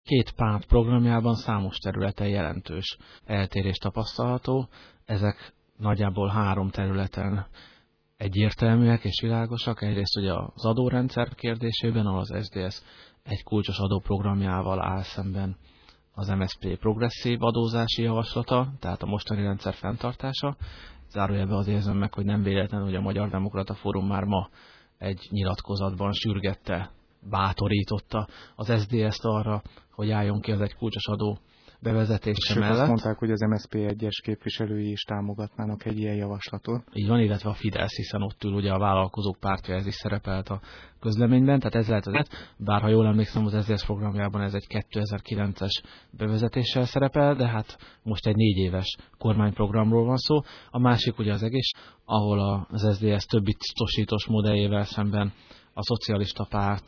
Két párt programjában számos területen jelentős eltérés tapasztalható. Ezek nagyjából 3 területen egyértelműek és világosak. Egyrészt ugye az adórendszer kérdésében, ahol az SZDSZ egy kulcsos adóprogramjával áll szemben az MSZP progresszív adózási javaslata, tehát a mostani rendszer fenntartása. Zárójelben az érzem meg, hogy nem véletlenül, hogy a Magyar Demokrata Fórum már ma egy nyilatkozatban sürgette, bátorította az SZDSZ-t arra, hogy álljon ki az egy kulcsos adó bevezetése mellett. Azt mondták, hogy az MSZP egyes képviselői is támogatnának egy ilyen javaslatot. Így van, illetve a Fidesz, hiszen ott ül ugye a vállalkozók pártja, ez is szerepelt a közleményben, tehát ez lehet az, bár ha jól emlékszem, az SZDSZ programjában ez egy 2009-es bevezetéssel szerepel, de hát most egy 4 éves kormányprogramról van szó. A másik ugye az egész, ahol az SZDSZ több biztosítós modelljével szemben a szocialista párt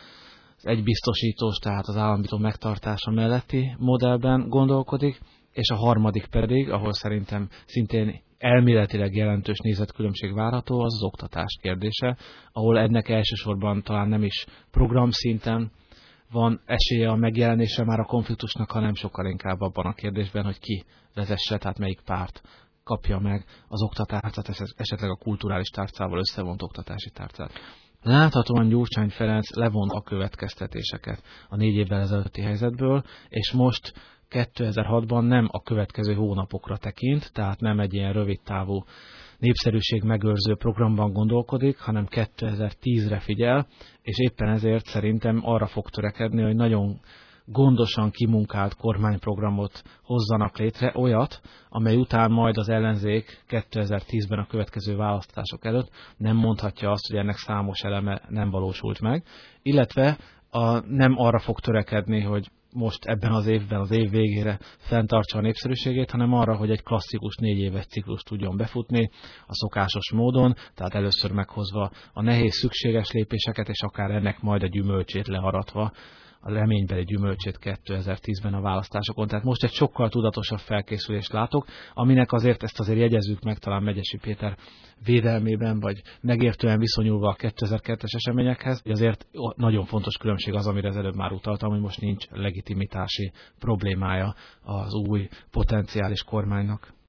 az egybiztosítós, tehát az állambiztó megtartása melletti modellben gondolkodik, és a harmadik pedig, ahol szerintem szintén elméletileg jelentős nézetkülönbség várható, az oktatás kérdése, ahol ennek elsősorban talán nem is programszinten van esélye a megjelenésre már a konfliktusnak, hanem sokkal inkább abban a kérdésben, hogy ki vezesse, tehát melyik párt kapja meg az oktatást, tehát esetleg a kulturális tárcával összevont oktatási tárcát. Láthatóan Gyurcsány Ferenc levont a következtetéseket a 4 évvel ezelőtti helyzetből, és most 2006-ban nem a következő hónapokra tekint, tehát nem egy ilyen rövid távú népszerűség megőrző programban gondolkodik, hanem 2010-re figyel, és éppen ezért szerintem arra fog törekedni, hogy nagyon gondosan kimunkált kormányprogramot hozzanak létre, olyat, amely után majd az ellenzék 2010-ben a következő választások előtt nem mondhatja azt, hogy ennek számos eleme nem valósult meg, illetve nem arra fog törekedni, hogy most ebben az évben, az év végére fenntartsa a népszerűségét, hanem arra, hogy egy klasszikus 4 éves ciklus tudjon befutni a szokásos módon, tehát először meghozva a nehéz szükséges lépéseket, és akár ennek majd a gyümölcsét learatva, a reménybeli gyümölcsét 2010-ben a választásokon. Tehát most egy sokkal tudatosabb felkészülést látok, aminek azért ezt azért jegyezzük meg talán Megyesi Péter védelmében, vagy megértően viszonyulva a 2002-es eseményekhez, hogy azért nagyon fontos különbség az, amire az előbb már utaltam, hogy most nincs legitimitási problémája az új potenciális kormánynak.